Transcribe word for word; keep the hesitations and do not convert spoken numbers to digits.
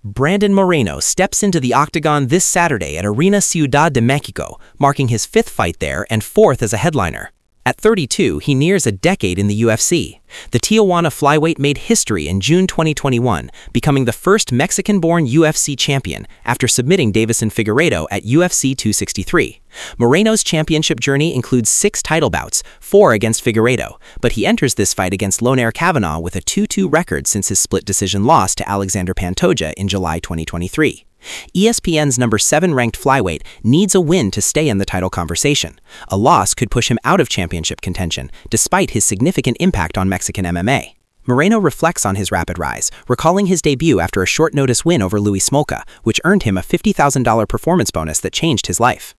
Brandon Moreno steps into the octagon this Saturday at Arena Ciudad de Mexico, marking his fifth fight there and fourth as a headliner. At thirty-two, he nears a decade in the U F C. The Tijuana flyweight made history in June twenty twenty-one, becoming the first Mexican-born U F C champion after submitting Deiveson Figueiredo at U F C two sixty-three. Moreno's championship journey includes six title bouts, four against Figueiredo, but he enters this fight against Lonair Kavanagh with a two two record since his split decision loss to Alexander Pantoja in July twenty twenty-three. E S P N's number seven ranked flyweight needs a win to stay in the title conversation. A loss could push him out of championship contention, despite his significant impact on Mexican M M A. Moreno reflects on his rapid rise, recalling his debut after a short-notice win over Louis Smolka, which earned him a fifty thousand dollar performance bonus that changed his life.